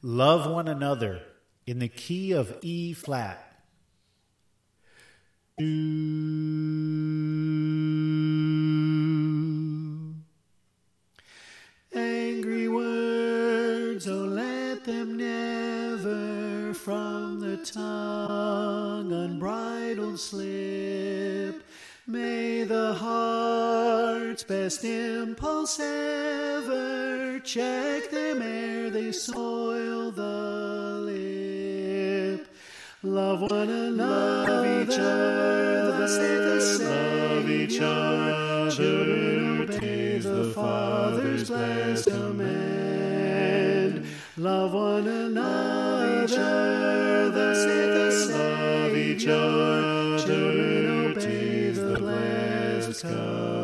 Love one another in the key of E flat. Angry words, oh let them never from the tongue unbridled slip. May the heart's best impulse ever check them ere they soil the lip. Love one another, love each other, love each other. Children, obey the Father's blessed command. Love one another, love each other. Children, obey the blessed command.